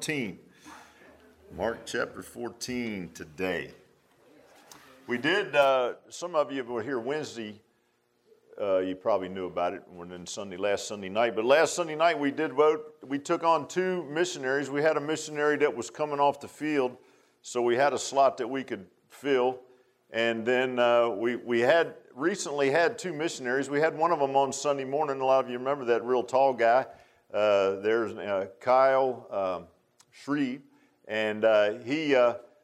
14. Mark chapter 14 today. We did, some of you were here Wednesday, you probably knew about it last Sunday night. But last Sunday night we did vote. We took on two missionaries. We had a missionary that was coming off the field, so we had a slot that we could fill. And then we had recently had two missionaries. We had one of them on Sunday morning. A lot of you remember that real tall guy. There's Kyle Shreve, and he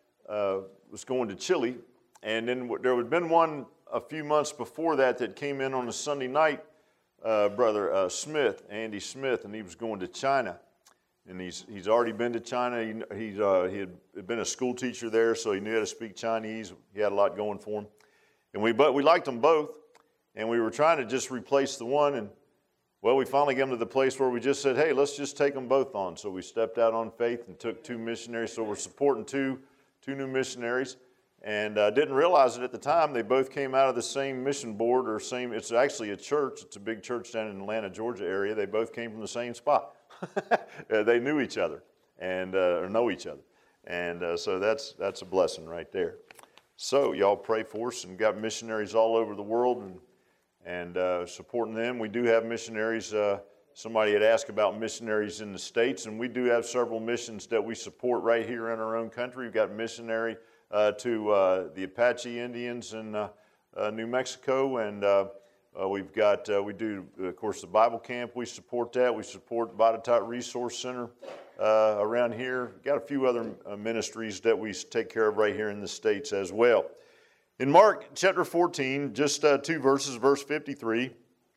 was going to Chile. And then there had been one a few months before that came in on a Sunday night, Brother Smith, Andy Smith, and he was going to China. And he's already been to China. He had been a school teacher there, so he knew how to speak Chinese. He had a lot going for him. And we liked them both, and we were trying to just replace the one. And, well, we finally got to the place where we just said, hey, let's just take them both on. So we stepped out on faith and took two missionaries. So we're supporting two new missionaries. And didn't realize it at the time. They both came out of the same mission board it's actually a church. It's a big church down in Atlanta, Georgia area. They both came from the same spot. They knew each other or know each other. And so that's a blessing right there. So y'all pray for us, and got missionaries all over the world and supporting them. We do have missionaries. Somebody had asked about missionaries in the States, and we do have several missions that we support right here in our own country. We've got missionary to the Apache Indians in New Mexico, and we do, of course, the Bible camp. We support that. We support the Botetourt Resource Center around here. We've got a few other ministries that we take care of right here in the States as well. In Mark chapter 14, just two verses, verse 53,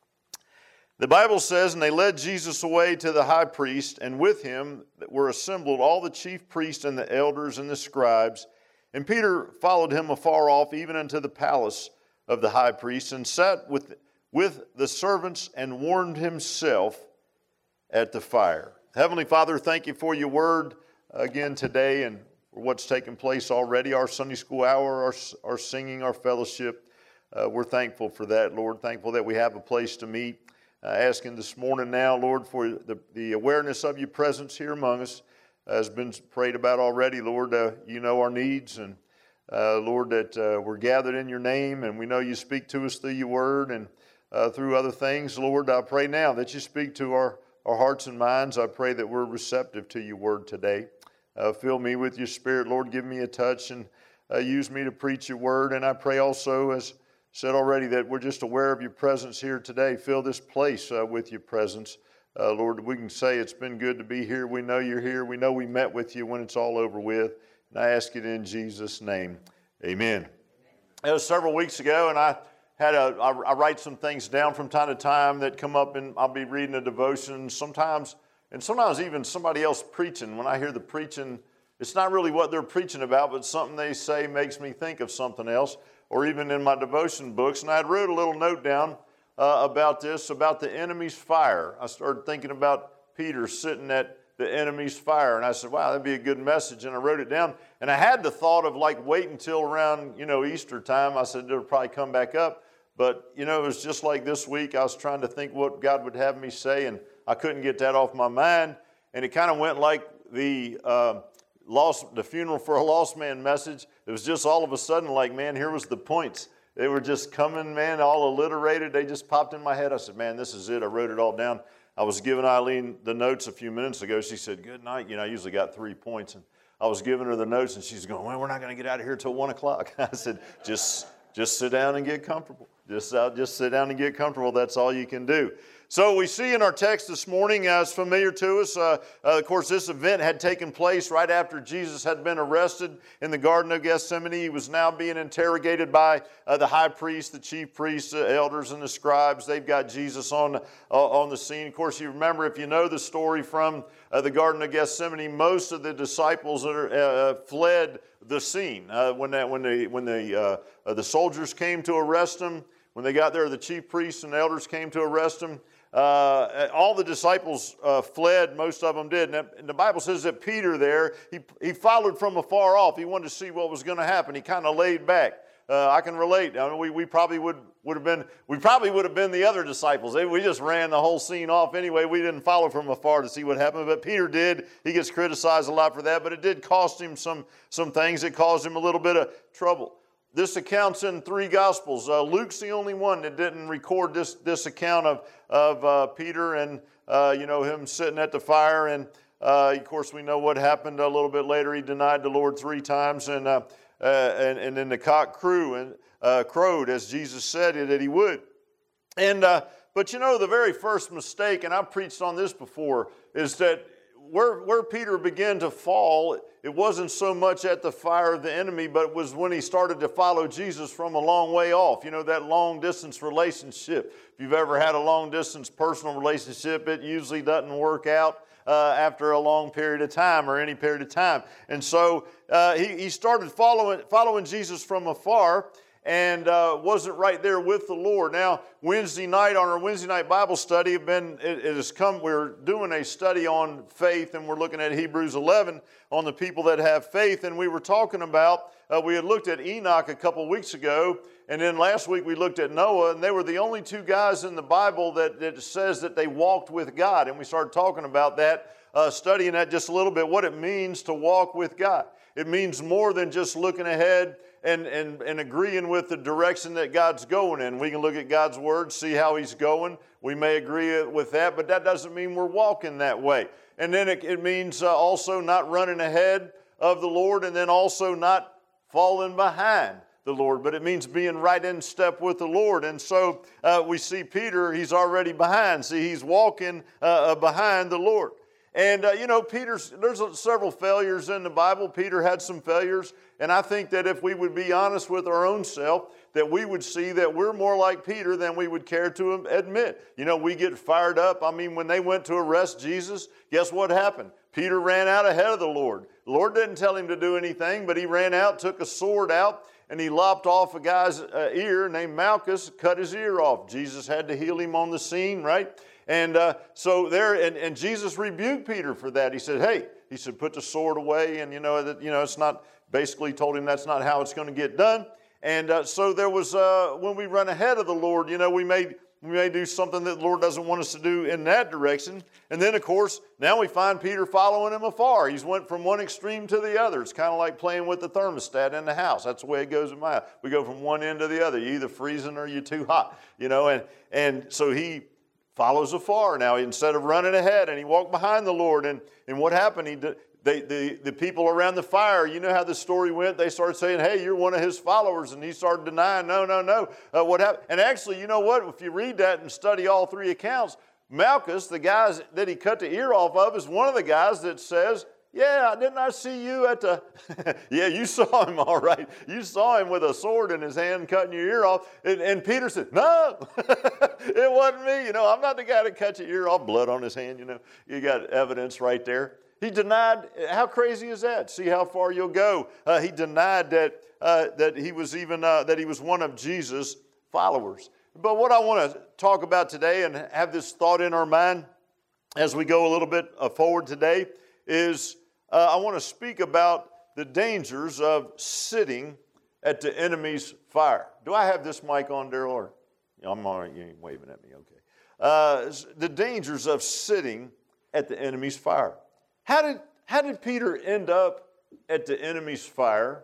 the Bible says, "And they led Jesus away to the high priest, and with him were assembled all the chief priests and the elders and the scribes. And Peter followed him afar off, even unto the palace of the high priest, and sat with the servants and warmed himself at the fire." Heavenly Father, thank you for your word again today and for what's taken place already, our Sunday school hour, our singing, our fellowship. We're thankful for that, Lord. Thankful that we have a place to meet. Asking this morning now, Lord, for the awareness of your presence here among us. Has been prayed about already, Lord. You know our needs, and Lord, that we're gathered in your name, and we know you speak to us through your word and through other things. Lord, I pray now that you speak to our hearts and minds. I pray that we're receptive to your word today. Fill me with your spirit, Lord. Give me a touch and use me to preach your word. And I pray also, as said already, that we're just aware of your presence here today. Fill this place with your presence. Lord, we can say it's been good to be here. We know you're here. We know we met with you when it's all over with. And I ask it in Jesus' name. Amen. It was several weeks ago, and I write some things down from time to time that come up, and I'll be reading a devotion sometimes even somebody else preaching. When I hear the preaching, it's not really what they're preaching about, but something they say makes me think of something else, or even in my devotion books. And I wrote a little note down about the enemy's fire. I started thinking about Peter sitting at the enemy's fire, and I said, wow, that'd be a good message, and I wrote it down. And I had the thought of wait until around, Easter time. I said it'll probably come back up, but, it was just like this week. I was trying to think what God would have me say, and I couldn't get that off my mind, and it kind of went like the funeral for a lost man message. It was just all of a sudden man, here was the points. They were just coming, man, all alliterated. They just popped in my head. I said, man, this is it. I wrote it all down. I was giving Eileen the notes a few minutes ago. She said, good night. I usually got 3 points. And I was giving her the notes, and she's going, well, we're not going to get out of here till 1 o'clock. I said, just sit down and get comfortable. Just sit down and get comfortable. That's all you can do. So we see in our text this morning, it's familiar to us, of course, this event had taken place right after Jesus had been arrested in the Garden of Gethsemane. He was now being interrogated by the high priest, the chief priests, the elders, and the scribes. They've got Jesus on the scene. Of course, you remember, if you know the story from the Garden of Gethsemane, most of the disciples fled the scene. When the soldiers came to arrest him, when they got there, the chief priests and elders came to arrest him. All the disciples fled, most of them did. And the Bible says that Peter there, he followed from afar off. He wanted to see what was going to happen. He kind of laid back. I can relate. I mean, we probably would have been the other disciples. We just ran the whole scene off anyway. We didn't follow from afar to see what happened, but Peter did. He gets criticized a lot for that, but it did cost him some things. It caused him a little bit of trouble. This account's in 3 Gospels. Luke's the only one that didn't record this account of Peter and him sitting at the fire. And of course, we know what happened a little bit later. He denied the Lord 3 times, and then the cock crowed as Jesus said that he would. And but the very first mistake, and I've preached on this before, is that where Peter began to fall, it wasn't so much at the fire of the enemy, but it was when he started to follow Jesus from a long way off. That long distance relationship. If you've ever had a long distance personal relationship, it usually doesn't work out after a long period of time or any period of time. And so he started following Jesus from afar, and wasn't right there with the Lord. Now, Wednesday night, on our Wednesday night Bible study, we're doing a study on faith, and we're looking at Hebrews 11 on the people that have faith. And we were talking about, we had looked at Enoch a couple weeks ago, and then last week we looked at Noah, and they were the only 2 guys in the Bible that says that they walked with God. And we started talking about that, studying that just a little bit, what it means to walk with God. It means more than just looking ahead and agreeing with the direction that God's going in. We can look at God's Word, see how He's going. We may agree with that, but that doesn't mean we're walking that way. And then it means also not running ahead of the Lord, and then also not falling behind the Lord. But it means being right in step with the Lord. And so we see Peter, he's already behind. See, he's walking behind the Lord. And, there's several failures in the Bible. Peter had some failures. And I think that if we would be honest with our own self, that we would see that we're more like Peter than we would care to admit. We get fired up. I mean, when they went to arrest Jesus, guess what happened? Peter ran out ahead of the Lord. The Lord didn't tell him to do anything, but he ran out, took a sword out, and he lopped off a guy's ear named Malchus, cut his ear off. Jesus had to heal him on the scene, right? And and Jesus rebuked Peter for that. He said, put the sword away, and it's not, basically told him that's not how it's going to get done. And so there was, when we run ahead of the Lord, we may do something that the Lord doesn't want us to do in that direction. And then, of course, now we find Peter following him afar. He's went from one extreme to the other. It's kind of like playing with the thermostat in the house. That's the way it goes in my house. We go from one end to the other. You're either freezing or you're too hot, and so he follows afar now instead of running ahead, and he walked behind the Lord. And what happened? The people around the fire, you know how the story went. They started saying, "Hey, you're one of his followers," and he started denying, "No. What happened?" And actually, you know what? If you read that and study all 3 accounts, Malchus, the guys that he cut the ear off of, is one of the guys that says, "Yeah, didn't I see you at the..." Yeah, you saw him, all right. You saw him with a sword in his hand cutting your ear off. And Peter said, "No, it wasn't me. I'm not the guy that cut your ear off." Blood on his hand, You got evidence right there. He denied. How crazy is that? See how far you'll go. He denied that he was one of Jesus' followers. But what I want to talk about today and have this thought in our mind as we go a little bit forward today is I want to speak about the dangers of sitting at the enemy's fire. Do I have this mic on, Daryl? Or I'm all right. You ain't waving at me. Okay. The dangers of sitting at the enemy's fire. How did Peter end up at the enemy's fire?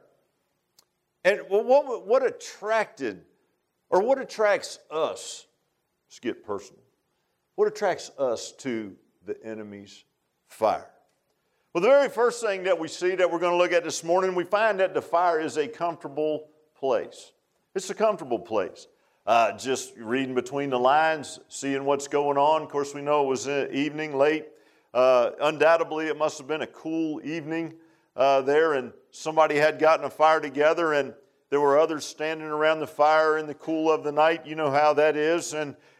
And what attracted, or what attracts us? Let's get personal. What attracts us to the enemy's fire? Well, the very first thing that we see that we're going to look at this morning, we find that the fire is a comfortable place. It's a comfortable place. Just reading between the lines, seeing what's going on. Of course, we know it was evening, late. Undoubtedly, it must have been a cool evening there, and somebody had gotten a fire together, and there were others standing around the fire in the cool of the night. You know how that is.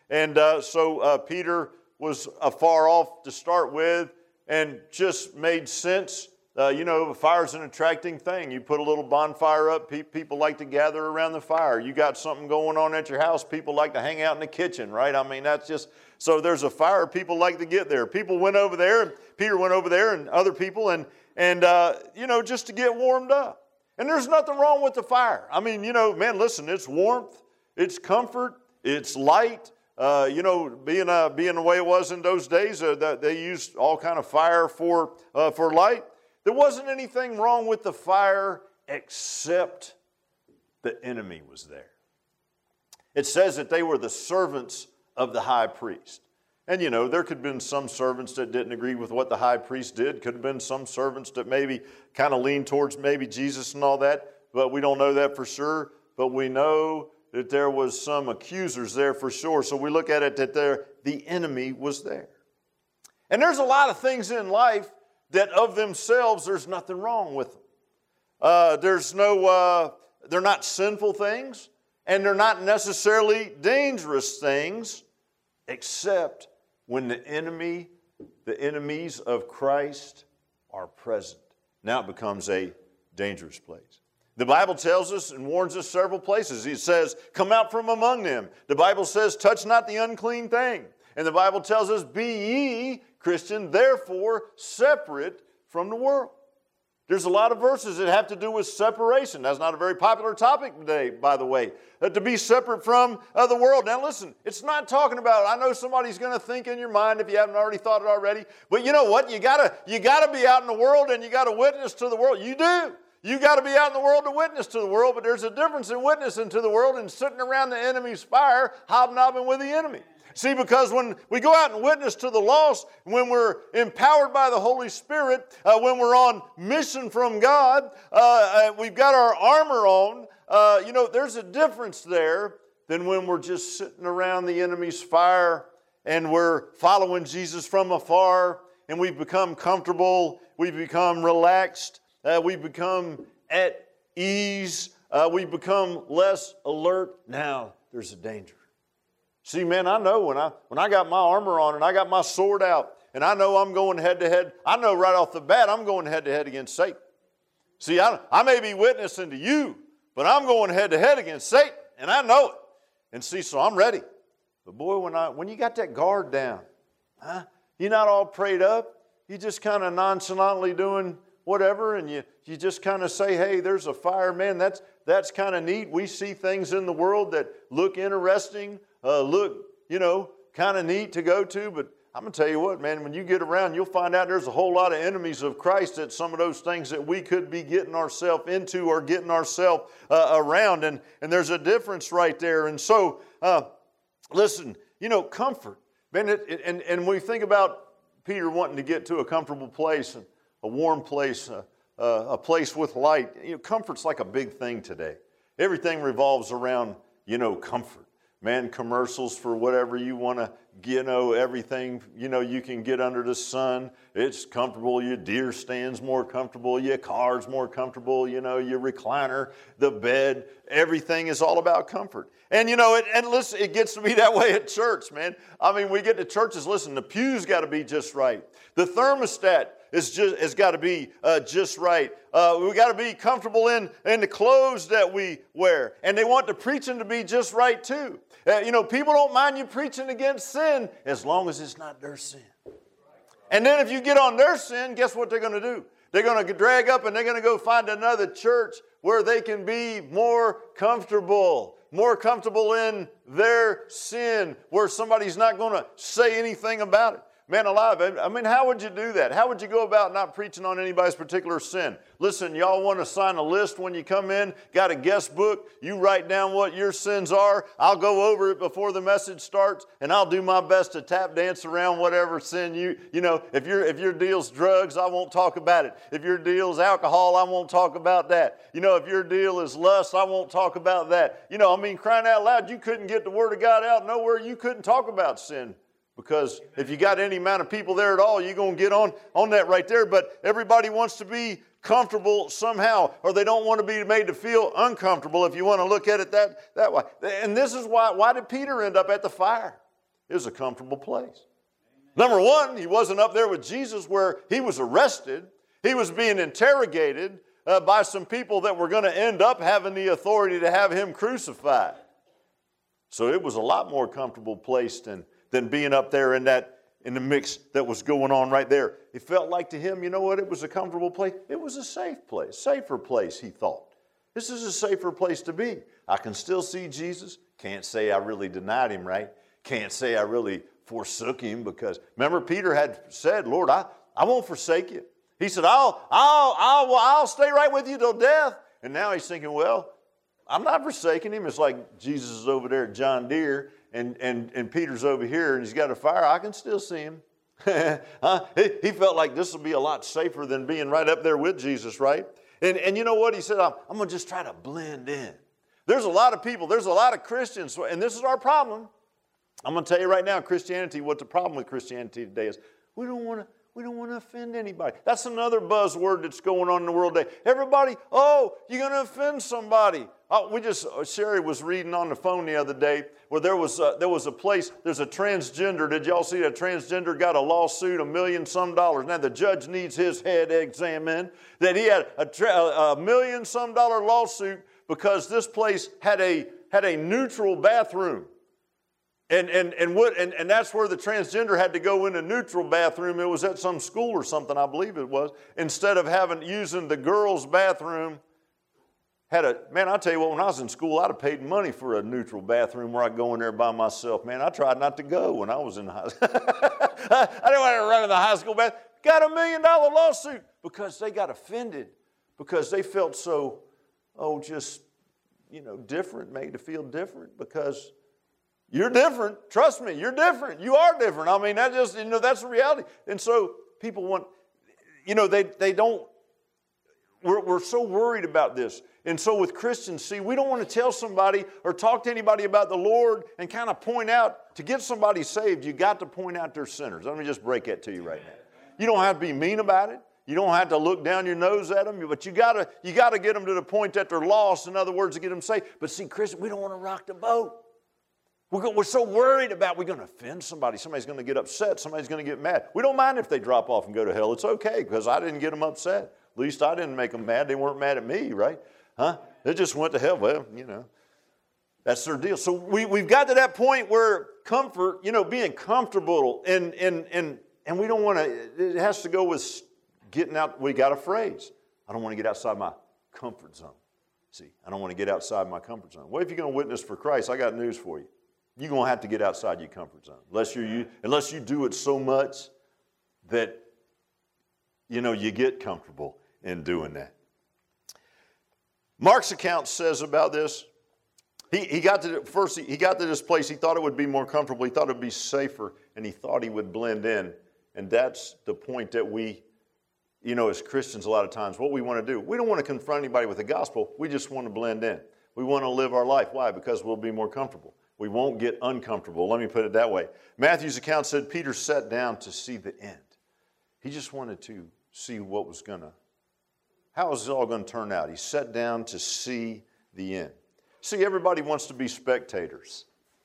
So Peter was afar off to start with, and just made sense. A fire's an attracting thing. You put a little bonfire up, people like to gather around the fire. You got something going on at your house, people like to hang out in the kitchen, right? I mean, that's just, so there's a fire, people like to get there. People went over there, and Peter went over there, and other people, and just to get warmed up. And there's nothing wrong with the fire. I mean, man, listen, it's warmth, it's comfort, it's light. Being the way it was in those days, that they used all kind of fire for light. There wasn't anything wrong with the fire except the enemy was there. It says that they were the servants of the high priest. And there could have been some servants that didn't agree with what the high priest did. Could have been some servants that maybe kind of leaned towards maybe Jesus and all that. But we don't know that for sure. But we know that there was some accusers there for sure. So we look at it that the enemy was there. And there's a lot of things in life that of themselves there's nothing wrong with them. They're not sinful things, and they're not necessarily dangerous things, except when the enemies of Christ are present. Now it becomes a dangerous place. The Bible tells us and warns us several places. It says, come out from among them. The Bible says, touch not the unclean thing. And the Bible tells us, be ye, Christian, therefore separate from the world. There's a lot of verses that have to do with separation. That's not a very popular topic today, by the way, to be separate from the world. Now listen, it's not talking about, I know somebody's going to think in your mind if you haven't already thought it already, but you know what? You gotta be out in the world and you got to witness to the world. You do. You got to be out in the world to witness to the world, but there's a difference in witnessing to the world and sitting around the enemy's fire, hobnobbing with the enemy. See, because when we go out and witness to the lost, when we're empowered by the Holy Spirit, when we're on mission from God, we've got our armor on, there's a difference there than when we're just sitting around the enemy's fire and we're following Jesus from afar and we've become comfortable, we've become relaxed, we've become at ease, we've become less alert. Now, there's a danger. See, man, I know when I got my armor on and I got my sword out and I know I'm going head to head, I know right off the bat I'm going head to head against Satan. See, I may be witnessing to you, but I'm going head to head against Satan, and I know it. And see, so I'm ready. But boy, when you got that guard down, you're not all prayed up, you just kind of nonchalantly doing whatever, and you just kind of say, hey, there's a fire, man, that's kind of neat. We see things in the world that look interesting, look, kind of neat to go to, but I'm going to tell you what, man, when you get around, you'll find out there's a whole lot of enemies of Christ at some of those things that we could be getting ourselves into or getting ourselves around, and there's a difference right there. And so, listen, comfort, man, and when we think about Peter wanting to get to a comfortable place, a warm place, a place with light, comfort's like a big thing today. Everything revolves around, comfort. Man, commercials for whatever you want to, everything, you can get under the sun. It's comfortable. Your deer stand's more comfortable. Your car's more comfortable. Your recliner, the bed, everything is all about comfort. And, and listen, it gets to be that way at church, man. I mean, we get to churches, listen, the pew's got to be just right. The thermostat has got to be just right. We got to be comfortable in the clothes that we wear. And they want the preaching to be just right too. People don't mind you preaching against sin as long as it's not their sin. And then if you get on their sin, guess what they're going to do? They're going to drag up and they're going to go find another church where they can be more comfortable in their sin, where somebody's not going to say anything about it. Man alive, I mean, how would you do that? How would you go about not preaching on anybody's particular sin? Listen, y'all want to sign a list when you come in, got a guest book, you write down what your sins are. I'll go over it before the message starts, and I'll do my best to tap dance around whatever sin if your deal's drugs, I won't talk about it. If your deal's alcohol, I won't talk about that. If your deal is lust, I won't talk about that. Crying out loud, you couldn't get the Word of God out nowhere. You couldn't talk about sin. Because if you got any amount of people there at all, you're going to get on that right there. But everybody wants to be comfortable somehow, or they don't want to be made to feel uncomfortable, if you want to look at it that way. And this is why did Peter end up at the fire? It was a comfortable place. Number one, he wasn't up there with Jesus where he was arrested. He was being interrogated by some people that were going to end up having the authority to have him crucified. So it was a lot more comfortable place than being up there in that in the mix that was going on right there. It felt like to him, you know what, it was a comfortable place. It was a safe place, safer place, he thought. This is a safer place to be. I can still see Jesus. Can't say I really denied him, right? Can't say I really forsook him, because remember Peter had said, Lord, I won't forsake you. He said, I'll stay right with you till death. And now he's thinking, well, I'm not forsaking him. It's like Jesus is over there at John Deere and Peter's over here and he's got a fire. I can still see him. He felt like this will be a lot safer than being right up there with Jesus, right? And you know what? He said, I'm going to just try to blend in. There's a lot of people, there's a lot of Christians, and this is our problem. I'm going to tell you right now, Christianity, what the problem with Christianity today is, we don't want to offend anybody. That's another buzzword that's going on in the world today. Everybody, oh, you're going to offend somebody. Sherry was reading on the phone the other day where there was a place, there's a transgender. Did y'all see that transgender got a lawsuit, $1 million some dollars? Now the judge needs his head examined. That he had a $1 million some dollar lawsuit because this place had a neutral bathroom. And that's where the transgender had to go in a neutral bathroom. It was at some school or something, I believe it was. Instead of using the girls' bathroom, man, I'll tell you what, when I was in school, I'd have paid money for a neutral bathroom where I'd go in there by myself. Man, I tried not to go when I was in high school. I didn't want to run in the high school bathroom. Got a $1 million lawsuit because they got offended, because they felt so, different, made to feel different, because you're different. Trust me, you're different. You are different. I mean, that's the reality. And so people want, they don't, we're so worried about this. And so with Christians, see, we don't want to tell somebody or talk to anybody about the Lord and kind of point out, to get somebody saved, you got to point out they're sinners. Let me just break that to you right now. You don't have to be mean about it. You don't have to look down your nose at them, but you got to get them to the point that they're lost. In other words, to get them saved. But see, Christians, we don't want to rock the boat. We're so worried about we're going to offend somebody. Somebody's going to get upset. Somebody's going to get mad. We don't mind if they drop off and go to hell. It's okay, because I didn't get them upset. At least I didn't make them mad. They weren't mad at me, right? They just went to hell. Well, that's their deal. So we've got to that point where comfort, being comfortable, and we don't want to, it has to go with getting out. We got a phrase. I don't want to get outside my comfort zone. See, I don't want to get outside my comfort zone. Well, if you're going to witness for Christ, I got news for you. You're going to have to get outside your comfort zone. Unless you do it so much that, you get comfortable in doing that. Mark's account says about this, he got to this place, he thought it would be more comfortable, he thought it would be safer, and he thought he would blend in. And that's the point that we, as Christians a lot of times, what we want to do. We don't want to confront anybody with the gospel, we just want to blend in. We want to live our life. Why? Because we'll be more comfortable. We won't get uncomfortable. Let me put it that way. Matthew's account said Peter sat down to see the end. He just wanted to see how was it all going to turn out. He sat down to see the end. See, everybody wants to be spectators.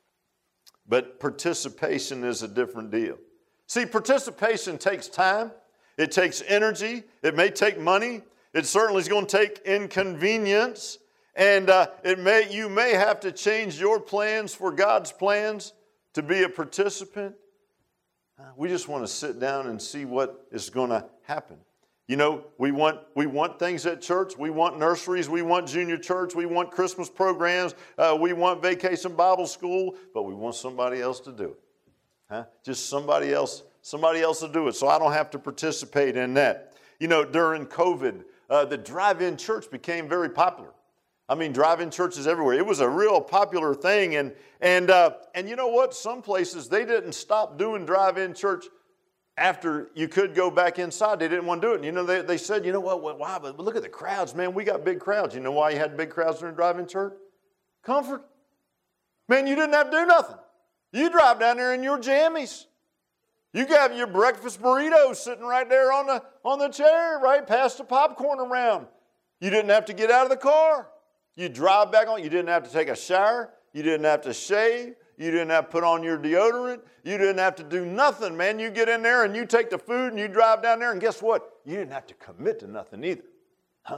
But participation is a different deal. See, participation takes time. It takes energy. It may take money. It certainly is going to take inconvenience. And you may have to change your plans for God's plans to be a participant. We just want to sit down and see what is going to happen. We want things at church. We want nurseries. We want junior church. We want Christmas programs. We want vacation Bible school. But we want somebody else to do it. Just somebody else to do it, so I don't have to participate in that. During COVID, the drive-in church became very popular. I mean, drive-in churches everywhere. It was a real popular thing. And you know what? Some places, they didn't stop doing drive-in church after you could go back inside. They didn't want to do it. They said, you know what? Why? But look at the crowds, man. We got big crowds. You know why you had big crowds during drive-in church? Comfort. Man, you didn't have to do nothing. You drive down there in your jammies. You got your breakfast burritos sitting right there on the chair, right past the popcorn around. You didn't have to get out of the car. You drive back on. You didn't have to take a shower. You didn't have to shave. You didn't have to put on your deodorant. You didn't have to do nothing, man. You get in there and you take the food and you drive down there, and guess what? You didn't have to commit to nothing either.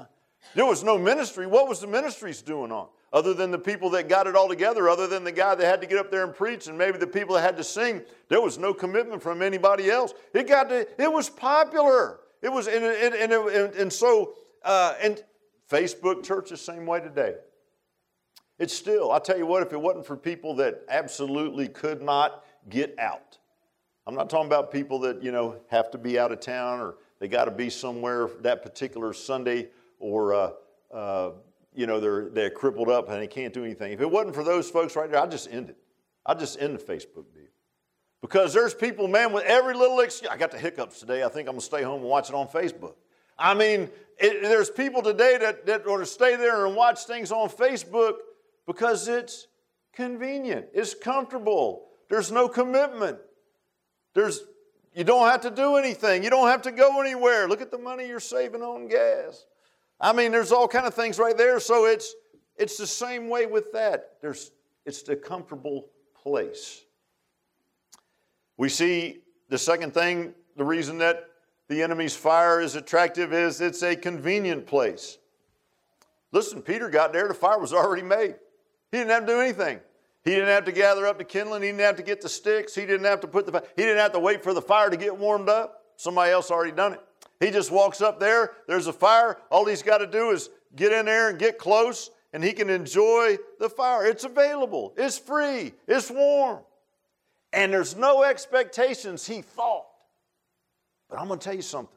There was no ministry. What was the ministries doing on? Other than the people that got it all together, other than the guy that had to get up there and preach, and maybe the people that had to sing, there was no commitment from anybody else. It was popular. It was, and Facebook church the same way today. It's still, I'll tell you what, if it wasn't for people that absolutely could not get out. I'm not talking about people that, have to be out of town or they got to be somewhere that particular Sunday or, they're crippled up and they can't do anything. If it wasn't for those folks right there, I'd just end it. I'd just end the Facebook deal. Because there's people, man, with every little excuse. I got the hiccups today. I think I'm going to stay home and watch it on Facebook. I mean, there's people today that want to stay there and watch things on Facebook because it's convenient. It's comfortable. There's no commitment. You don't have to do anything. You don't have to go anywhere. Look at the money you're saving on gas. I mean, there's all kind of things right there. So it's the same way with that. It's the comfortable place. We see the second thing, the reason that the enemy's fire is attractive is it's a convenient place. Listen, Peter got there, the fire was already made. He didn't have to do anything. He didn't have to gather up the kindling. He didn't have to get the sticks. He didn't have to he didn't have to wait for the fire to get warmed up. Somebody else already done it. He just walks up there. There's a fire. All he's got to do is get in there and get close, and he can enjoy the fire. It's available. It's free. It's warm. And there's no expectations, he thought. But I'm going to tell you something.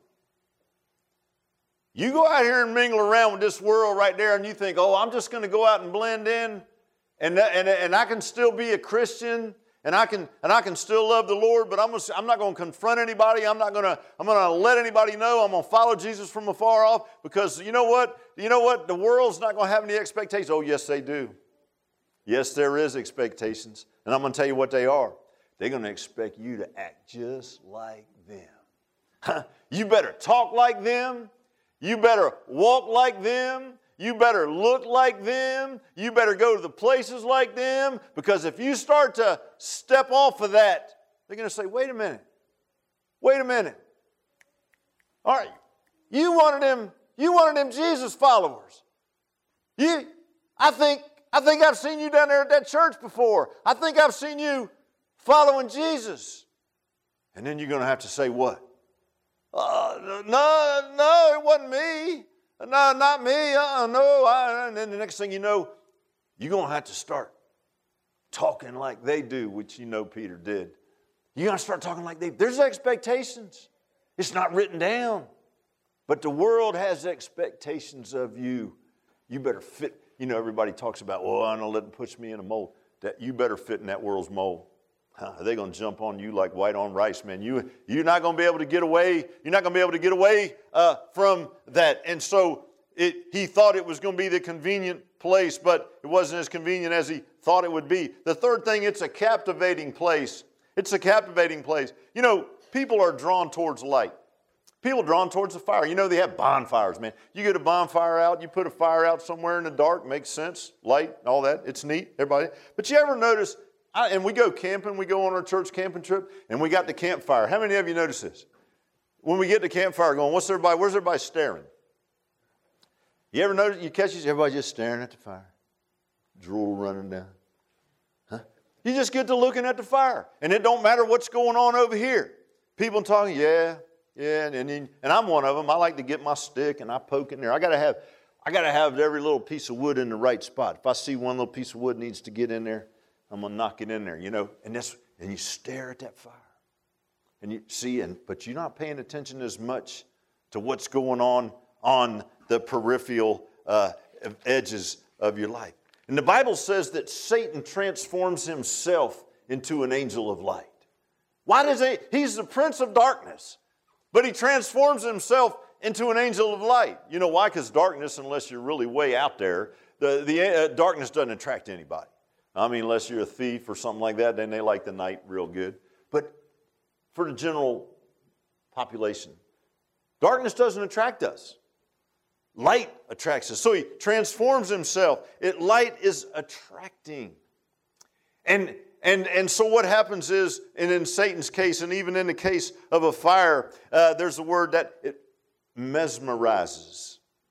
You go out here and mingle around with this world right there, and you think, I'm just going to go out and blend in, and I can still be a Christian, and I can still love the Lord, but I'm not going to confront anybody. I'm going to let anybody know. I'm going to follow Jesus from afar off, because you know what? The world's not going to have any expectations. Oh, yes, they do. Yes, there is expectations, and I'm going to tell you what they are. They're going to expect you to act just like them. You better talk like them. You better walk like them. You better look like them. You better go to the places like them. Because if you start to step off of that, they're going to say, wait a minute. Wait a minute. All right, you wanted them Jesus followers. I think I've seen you down there at that church before. I think I've seen you following Jesus. And then you're going to have to say what? No, it wasn't me. No, not me. No. And then the next thing you know, you're going to have to start talking like they do, which Peter did. You're going to start talking like there's expectations. It's not written down. But the world has expectations of you. You better fit. Everybody talks about, I don't let them push me in a mold. That you better fit in that world's mold. They're going to jump on you like white on rice, man. You're not going to be able to get away. You're not going to be able to get away from that. And so he thought it was going to be the convenient place, but it wasn't as convenient as he thought it would be. The third thing, it's a captivating place. It's a captivating place. People are drawn towards light. People are drawn towards the fire. They have bonfires, man. You get a bonfire out, you put a fire out somewhere in the dark, makes sense, light, all that. It's neat, everybody. But you ever notice, and we go camping, we go on our church camping trip, and we got the campfire. How many of you notice this? When we get the campfire going, where's everybody staring? You ever notice, you catch everybody just staring at the fire? Drool running down. Huh? You just get to looking at the fire, and it don't matter what's going on over here. People talking, yeah, and I'm one of them. I like to get my stick and I poke in there. I got to have every little piece of wood in the right spot. If I see one little piece of wood needs to get in there, I'm going to knock it in there, and you stare at that fire. And you see, but you're not paying attention as much to what's going on the peripheral edges of your life. And the Bible says that Satan transforms himself into an angel of light. Why does he's the prince of darkness, but he transforms himself into an angel of light. You know why? Because darkness, unless you're really way out there, the darkness doesn't attract anybody. I mean, unless you're a thief or something like that, then they like the night real good. But for the general population, darkness doesn't attract us. Light attracts us. So he transforms himself. Light is attracting. And so what happens is, and in Satan's case, and even in the case of a fire, there's a word that it mesmerizes.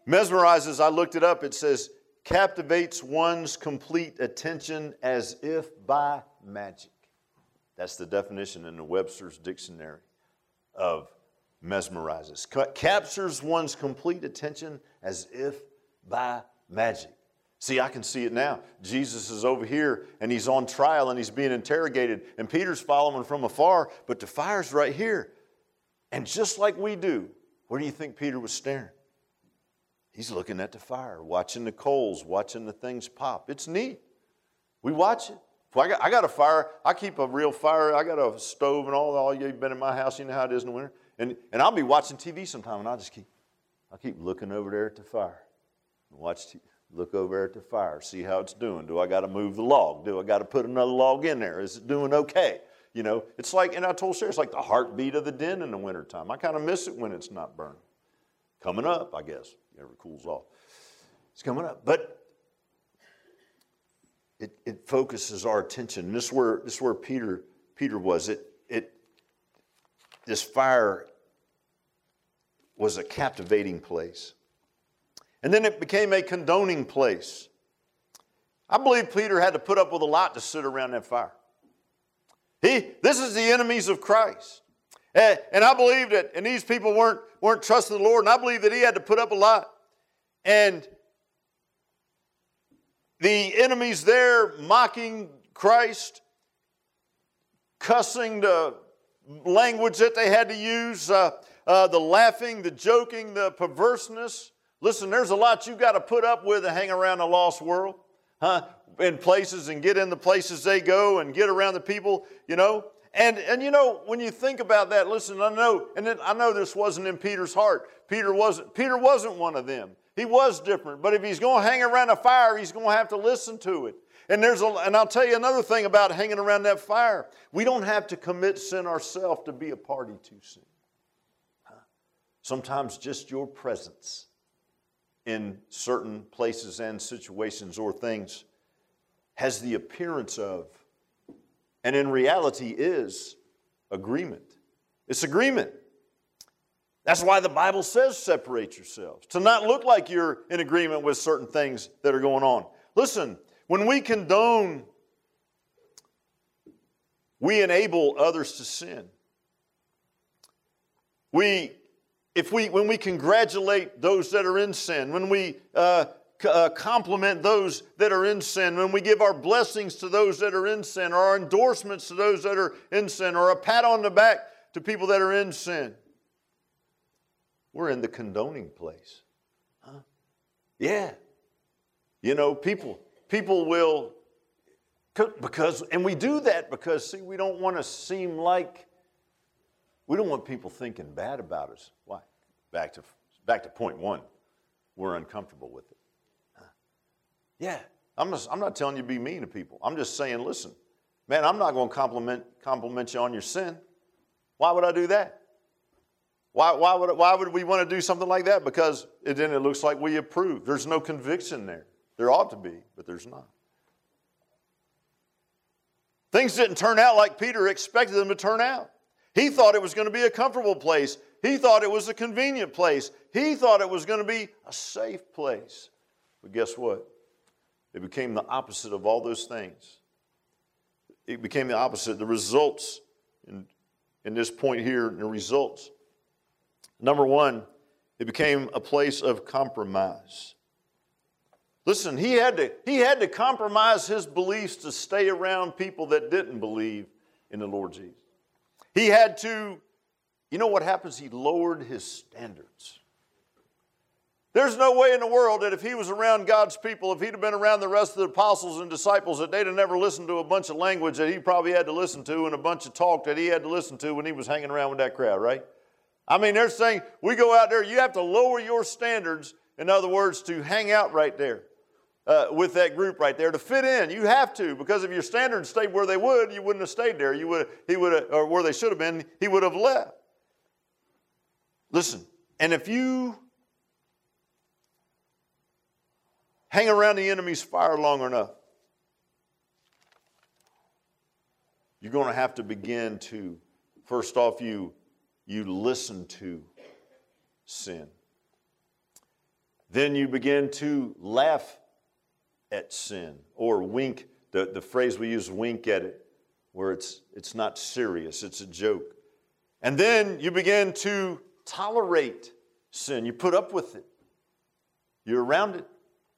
Mesmerizes, I looked it up, it says, captivates one's complete attention as if by magic. That's the definition in the Webster's Dictionary of mesmerizes. Captures one's complete attention as if by magic. See, I can see it now. Jesus is over here and he's on trial and he's being interrogated and Peter's following from afar, but the fire's right here. And just like we do, where do you think Peter was staring? He's looking at the fire, watching the coals, watching the things pop. It's neat. We watch it. I got a fire. I keep a real fire. I got a stove and all you've been in my house. You know how it is in the winter. And I'll be watching TV sometime and I'll keep looking over there at the fire. Look over at the fire, see how it's doing. Do I got to move the log? Do I got to put another log in there? Is it doing okay? You know, it's like, and I told Sarah, it's like the heartbeat of the den in the wintertime. I kind of miss it when it's not burning. Coming up, I guess. It never cools off. It's coming up. But it focuses our attention. And this is where Peter was. This fire was a captivating place. And then it became a condoning place. I believe Peter had to put up with a lot to sit around that fire. This is the enemies of Christ. And I believe that, and these people weren't trusting the Lord, and I believe that he had to put up a lot. And the enemies there mocking Christ, cussing, the language that they had to use, the laughing, the joking, the perverseness. Listen, there's a lot you've got to put up with to hang around a lost world, in places and get in the places they go and get around the people, you know. And you know, when you think about that, listen, I know this wasn't in Peter's heart. Peter wasn't one of them. He was different. But if he's going to hang around a fire, he's going to have to listen to it. And I'll tell you another thing about hanging around that fire. We don't have to commit sin ourselves to be a party to sin. Sometimes just your presence in certain places and situations or things has the appearance of, and in reality is, agreement. It's agreement. That's why the Bible says separate yourselves, to not look like you're in agreement with certain things that are going on. Listen, when we condone, we enable others to sin. When we congratulate those that are in sin, when we compliment those that are in sin, when we give our blessings to those that are in sin, or our endorsements to those that are in sin, or a pat on the back to people that are in sin, we're in the condoning place. Yeah. You know, people will, and we do that because, see, we don't want to seem like, we don't want people thinking bad about us. Why? Back to point one. We're uncomfortable with it. Yeah. I'm not telling you to be mean to people. I'm just saying, listen, man, I'm not going to compliment you on your sin. Why would I do that? Why would we want to do something like that? Because then it looks like we approve. There's no conviction there. There ought to be, but there's not. Things didn't turn out like Peter expected them to turn out. He thought it was going to be a comfortable place. He thought it was a convenient place. He thought it was going to be a safe place. But guess what? It became the opposite of all those things. It became the opposite. The results in this point here, the results. Number one, it became a place of compromise. Listen, he had to compromise his beliefs to stay around people that didn't believe in the Lord Jesus. He had to, you know what happens? He lowered his standards. There's no way in the world that if he was around God's people, if he'd have been around the rest of the apostles and disciples, that they'd have never listened to a bunch of language that he probably had to listen to and a bunch of talk that he had to listen to when he was hanging around with that crowd, right? I mean, they're saying, we go out there, you have to lower your standards, in other words, to hang out right there with that group right there, to fit in. You have to, because if your standards stayed where they would, you wouldn't have stayed there. He would have, or where they should have been, he would have left. Listen, and if you hang around the enemy's fire long enough, you're going to have to begin to, first off, you listen to sin. Then you begin to laugh at sin, or wink. The phrase we use, wink at it, where it's not serious, it's a joke. And then you begin to tolerate sin. You put up with it. You're around it.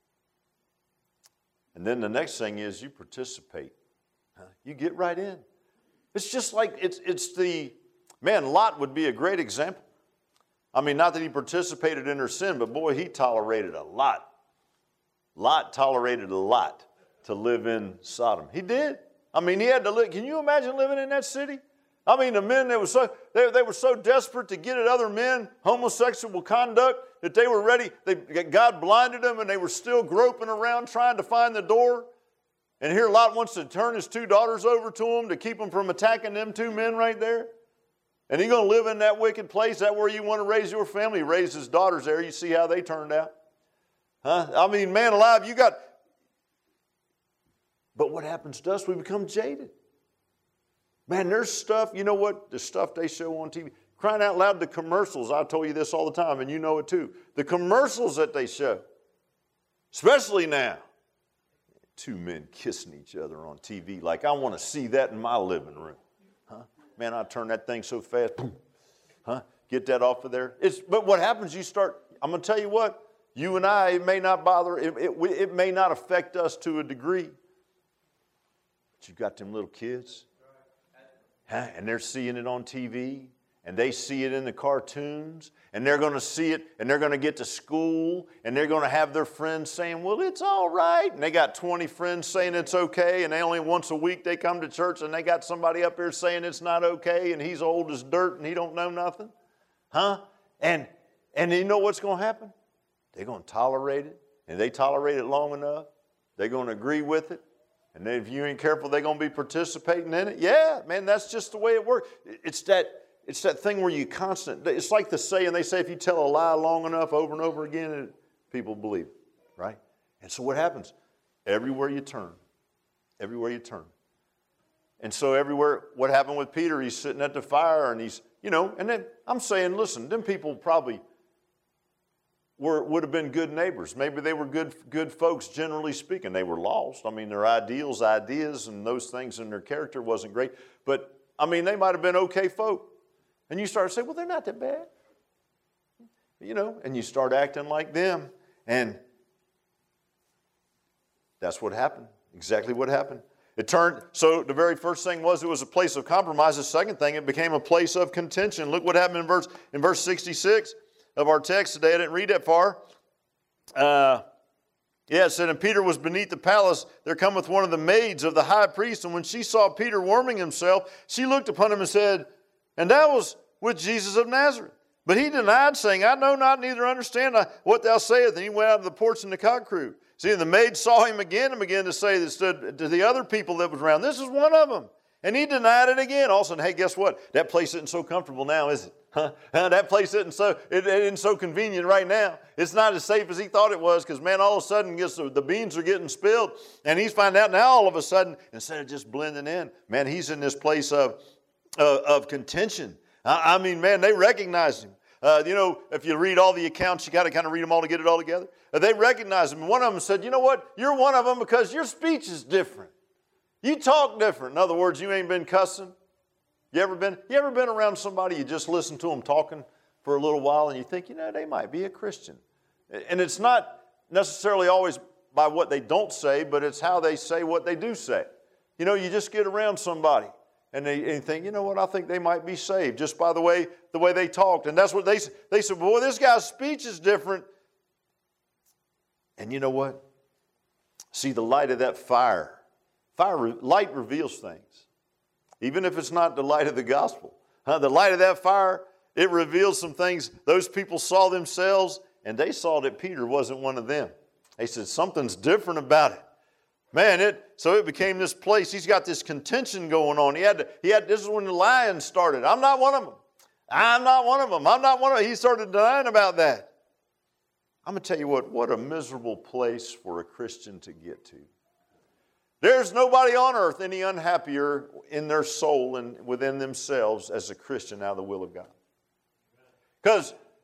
And then the next thing is you participate. You get right in. It's just like, Lot would be a great example. I mean, not that he participated in her sin, but boy, he tolerated a lot. Lot tolerated a lot to live in Sodom. He did. I mean, he had to live. Can you imagine living in that city? I mean, the men, they were so desperate to get at other men, homosexual conduct, that they were ready. God blinded them, and they were still groping around trying to find the door. And here Lot wants to turn his 2 daughters over to him to keep them from attacking them 2 men right there. And he's going to live in that wicked place. Is that where you want to raise your family? He raised his daughters there. You see how they turned out. I mean, man alive, but what happens to us? We become jaded. Man, there's stuff, you know what? The stuff they show on TV. Crying out loud, the commercials. I told you this all the time, and you know it too. The commercials that they show, especially now. 2 men kissing each other on TV. Like, I want to see that in my living room. Man, I turn that thing so fast. Get that off of there. But what happens, I'm going to tell you what. You and I, it may not bother, it may not affect us to a degree. But you've got them little kids. And they're seeing it on TV. And they see it in the cartoons. And they're going to see it. And they're going to get to school. And they're going to have their friends saying, well, it's all right. And they got 20 friends saying it's okay. And they only once a week they come to church. And they got somebody up there saying it's not okay. And he's old as dirt and he don't know nothing. And you know what's going to happen? They're going to tolerate it. And they tolerate it long enough. They're going to agree with it. And then if you ain't careful, they're going to be participating in it. Yeah, man, that's just the way it works. It's that thing where it's like the saying, they say if you tell a lie long enough over and over again, people believe it, right? And so what happens? Everywhere you turn. And so everywhere, what happened with Peter, he's sitting at the fire and and then I'm saying, listen, them people probably would have been good neighbors. Maybe they were good folks, generally speaking. They were lost. I mean, their ideas, and those things in their character wasn't great. But, I mean, they might have been okay folk. And you start to say, well, they're not that bad. And you start acting like them. And that's what happened. Exactly what happened. So the very first thing it was a place of compromise. The second thing, it became a place of contention. Look what happened in verse 66 of our text today. I didn't read that far. It said, and Peter was beneath the palace. There cometh one of the maids of the high priest. And when she saw Peter warming himself, she looked upon him and said, and that was with Jesus of Nazareth. But he denied, saying, I know not, neither understand what thou sayest. And he went out of the porch and the cock crew. See, the maid saw him again and began to say that stood to the other people that was around, this is one of them. And he denied it again. All of a sudden, hey, guess what? That place isn't so comfortable now, is it? That place isn't so convenient right now. It's not as safe as he thought it was because, man, all of a sudden the beans are getting spilled. And he's finding out now all of a sudden, instead of just blending in, man, he's in this place of contention. I mean, man, they recognize him. If you read all the accounts, you got to kind of read them all to get it all together. They recognize him. One of them said, you know what? You're one of them because your speech is different. You talk different. In other words, you ain't been cussing. You ever been around somebody, you just listen to them talking for a little while and you think, they might be a Christian. And it's not necessarily always by what they don't say, but it's how they say what they do say. You just get around somebody and they think, you know what, I think they might be saved just by the way they talked. And that's what they said, boy, this guy's speech is different. And you know what? See, the light of that light reveals things. Even if it's not the light of the gospel. The light of that fire, it reveals some things. Those people saw themselves, and they saw that Peter wasn't one of them. They said, something's different about it. Man, so it became this place. He's got this contention going on. This is when the lying started. I'm not one of them. I'm not one of them. I'm not one of them. He started denying about that. I'm going to tell you what a miserable place for a Christian to get to. There's nobody on earth any unhappier in their soul and within themselves as a Christian out of the will of God. Because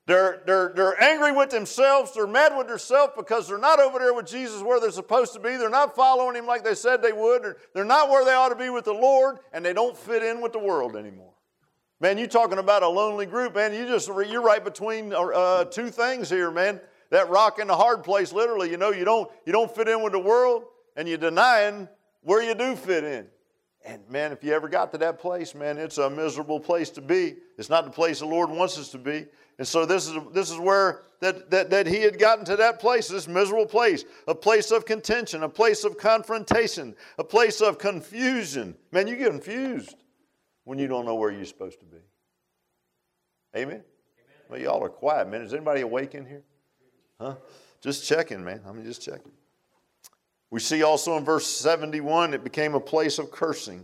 They're angry with themselves. They're mad with themselves because they're not over there with Jesus where they're supposed to be. They're not following Him like they said they would. They're not where they ought to be with the Lord, and they don't fit in with the world anymore. Man, you're talking about a lonely group, man. You're right between two things here, man. That rock and the hard place, literally. You know, you don't fit in with the world, and you're denying where you do fit in. And man, if you ever got to that place, man, it's a miserable place to be. It's not the place the Lord wants us to be. And so this is where that he had gotten to that place, this miserable place, a place of contention, a place of confrontation, a place of confusion. Man, you get confused when you don't know where you're supposed to be. Amen? Amen. Well, y'all are quiet, man. Is anybody awake in here? Huh? Just checking, man. Just checking. We see also in verse 71, it became a place of cursing.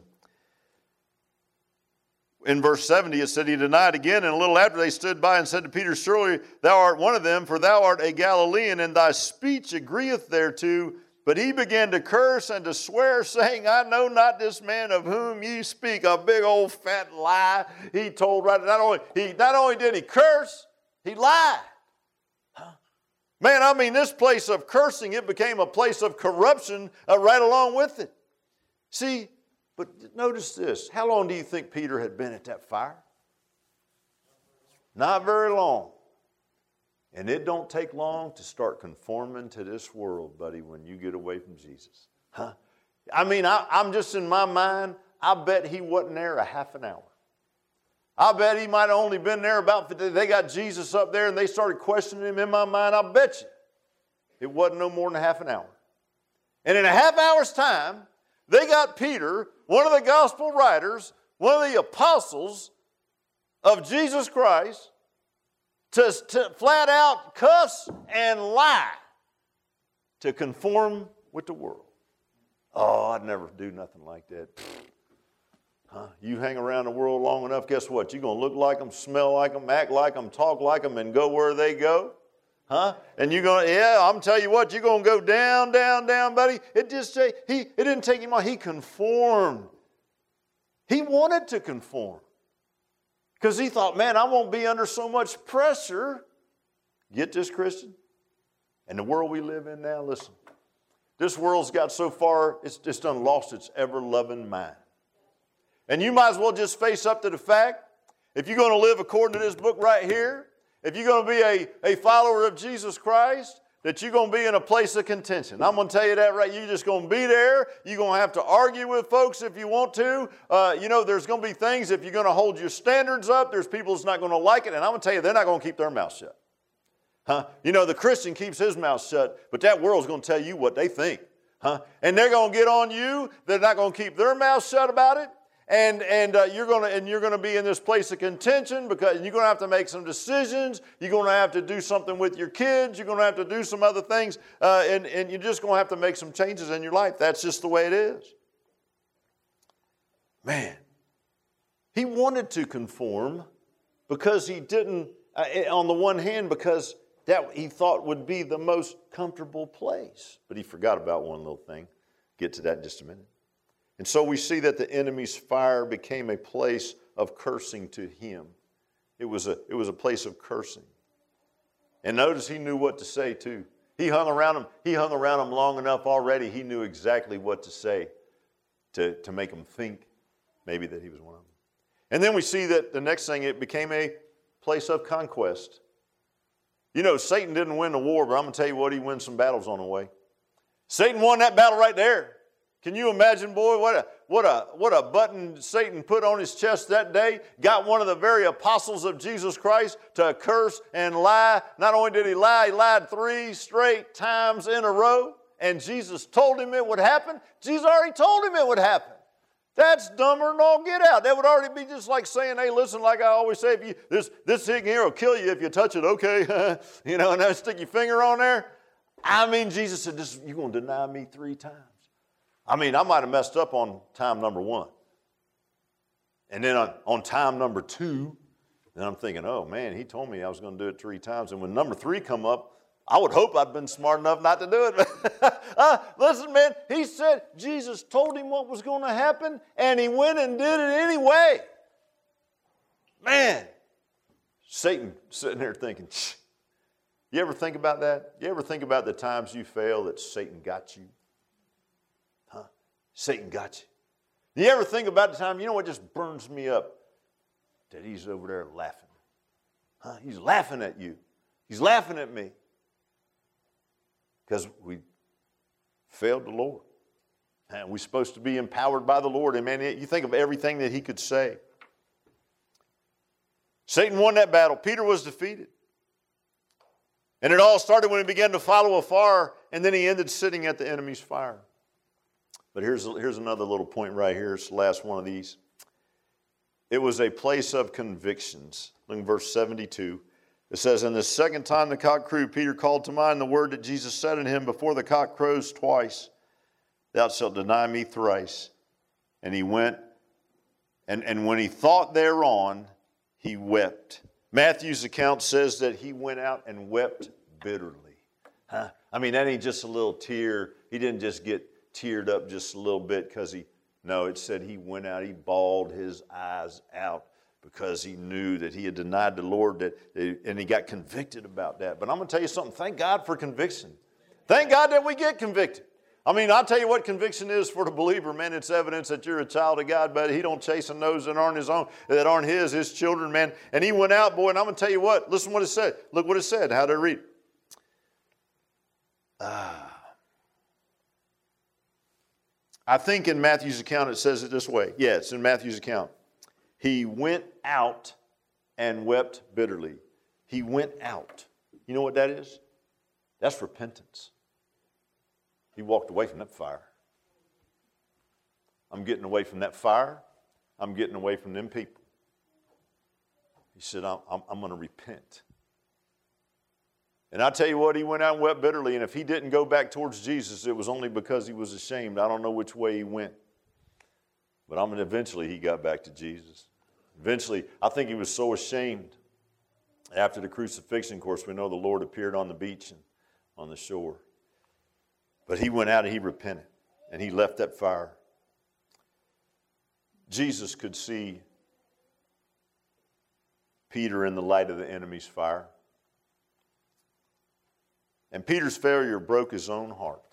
In verse 70, it said he denied again, and a little after they stood by and said to Peter, surely thou art one of them, for thou art a Galilean, and thy speech agreeth thereto. But he began to curse and to swear, saying, I know not this man of whom ye speak. A big old fat lie he told. Right. Not only did he curse, he lied. Man, this place of cursing, it became a place of corruption right along with it. See, but notice this. How long do you think Peter had been at that fire? Not very long. And it don't take long to start conforming to this world, buddy, when you get away from Jesus. Huh? I'm just in my mind, I bet he wasn't there a half an hour. I bet he might have only been there they got Jesus up there and they started questioning him. In my mind, I bet you it wasn't no more than a half an hour. And in a half hour's time, they got Peter, one of the gospel writers, one of the apostles of Jesus Christ, to flat out cuss and lie to conform with the world. Oh, I'd never do nothing like that. Huh? You hang around the world long enough, guess what? You're going to look like them, smell like them, act like them, talk like them, and go where they go. Huh? And you're going to, I'm telling you what, you're going to go down, down, down, buddy. It didn't take him long. He conformed. He wanted to conform. Because he thought, man, I won't be under so much pressure. Get this, Christian? And the world we live in now, listen. This world's got so far, it's just done lost its ever-loving mind. And you might as well just face up to the fact, if you're going to live according to this book right here, if you're going to be a follower of Jesus Christ, that you're going to be in a place of contention. I'm going to tell you that right. You're just going to be there. You're going to have to argue with folks if you want to. There's going to be things, if you're going to hold your standards up, there's people that's not going to like it. And I'm going to tell you, they're not going to keep their mouth shut. Huh? The Christian keeps his mouth shut, but that world's going to tell you what they think. Huh? And they're going to get on you. They're not going to keep their mouth shut about it. And you're going to be in this place of contention because you're going to have to make some decisions. You're going to have to do something with your kids. You're going to have to do some other things. And you're just going to have to make some changes in your life. That's just the way it is. Man, he wanted to conform because he didn't, on the one hand, because that he thought would be the most comfortable place. But he forgot about one little thing. Get to that in just a minute. And so we see that the enemy's fire became a place of cursing to him. It was a place of cursing. And notice he knew what to say too. He hung around him long enough already. He knew exactly what to say to make him think maybe that he was one of them. And then we see that the next thing, it became a place of conquest. Satan didn't win the war, but I'm going to tell you what, he wins some battles on the way. Satan won that battle right there. Can you imagine, boy, what a button Satan put on his chest that day? Got one of the very apostles of Jesus Christ to curse and lie. Not only did he lied 3 straight times in a row. And Jesus told him it would happen. Jesus already told him it would happen. That's dumber than all get out. That would already be just like saying, hey, listen, like I always say, if this thing here will kill you if you touch it, okay? And then stick your finger on there. Jesus said, you're going to deny me 3 times. I might have messed up on time number 1. And then on time number 2, then I'm thinking, oh man, he told me I was going to do it 3 times. And when number 3 come up, I would hope I'd been smart enough not to do it. Listen, man, he said Jesus told him what was going to happen, and he went and did it anyway. Man, Satan sitting there thinking, you ever think about that? You ever think about the times you fail that Satan got you? Huh? Satan got you. You ever think about the time, you know what just burns me up? That he's over there laughing. Huh? He's laughing at you. He's laughing at me. Because we failed the Lord. And we're supposed to be empowered by the Lord. And man, you think of everything that he could say. Satan won that battle. Peter was defeated. And it all started when he began to follow afar, and then he ended sitting at the enemy's fire. But here's another little point right here. It's the last one of these. It was a place of convictions. Look at verse 72. It says, "And the second time the cock crew, Peter called to mind the word that Jesus said unto him, Before the cock crows twice, thou shalt deny me thrice. And he went, and when he thought thereon, he wept." Matthew's account says that he went out and wept bitterly. Huh? I mean, that ain't just a little tear. He didn't just get teared up just a little bit because no, it said he went out, he bawled his eyes out because he knew that he had denied the Lord, and he got convicted about that. But I'm going to tell you something. Thank God for conviction. Thank God that we get convicted. I mean, I'll tell you what conviction is for the believer, man. It's evidence that you're a child of God, but he don't chasing those that aren't his own, that aren't his children, man. And he went out, boy, and I'm going to tell you what. Listen what it said. Look what it said. How did I read? I think in Matthew's account it says it this way. Yeah, it's in Matthew's account. He went out and wept bitterly. He went out. You know what that is? That's repentance. He walked away from that fire. I'm getting away from that fire. I'm getting away from them people. He said, I'm going to repent. And I tell you what, he went out and wept bitterly, and if he didn't go back towards Jesus, it was only because he was ashamed. I don't know which way he went. But eventually he got back to Jesus. Eventually, I think he was so ashamed after the crucifixion. Of course, we know the Lord appeared on the beach and on the shore. But he went out and he repented, and he left that fire. Jesus could see Peter in the light of the enemy's fire. And Peter's failure broke his own heart.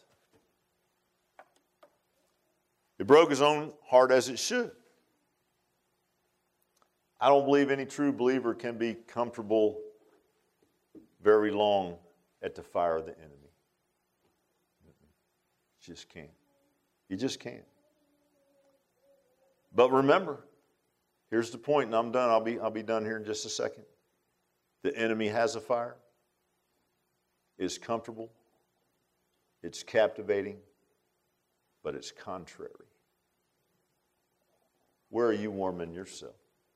It broke his own heart as it should. I don't believe any true believer can be comfortable very long at the fire of the enemy. Just can't. You just can't. But remember, here's the point, and I'm done. I'll be done here in just a second. The enemy has a fire. It's comfortable. It's captivating. But it's contrary. Where are you warming yourself?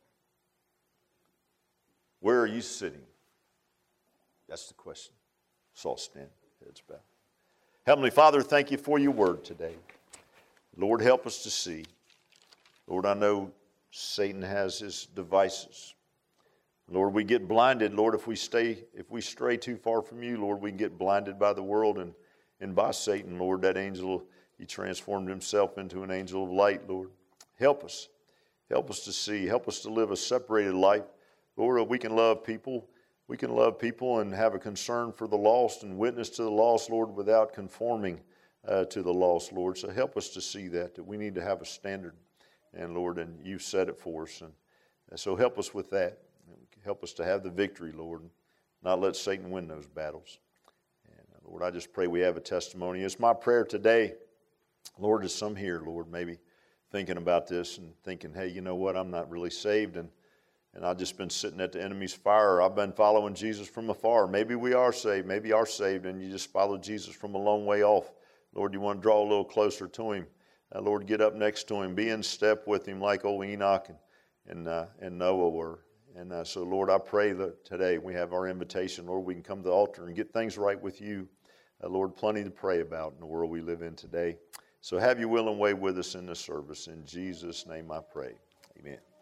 Where are you sitting? That's the question. So I'll stand, heads bowed. Heavenly Father, thank you for your word today. Lord, help us to see. Lord, I know Satan has his devices. Lord, we get blinded. Lord, if we stray too far from you, Lord, we can get blinded by the world and by Satan. Lord, that angel, he transformed himself into an angel of light, Lord. Help us. Help us to see. Help us to live a separated life. Lord, we can love people. We can love people and have a concern for the lost and witness to the lost, Lord, without conforming to the lost, Lord. So help us to see that we need to have a standard. And, Lord, and you've set it for us. And so help us with that. Help us to have the victory, Lord, and not let Satan win those battles. And, Lord, I just pray we have a testimony. It's my prayer today, Lord, as some here, Lord, maybe thinking about this and thinking, hey, you know what, I'm not really saved, and I've just been sitting at the enemy's fire. I've been following Jesus from afar. Maybe we are saved. Maybe you are saved, and you just follow Jesus from a long way off. Lord, you want to draw a little closer to him. Lord, get up next to him. Be in step with him like old Enoch and Noah were. And so, Lord, I pray that today we have our invitation. Lord, we can come to the altar and get things right with you. Lord, plenty to pray about in the world we live in today. So have your will and way with us in this service. In Jesus' name I pray. Amen.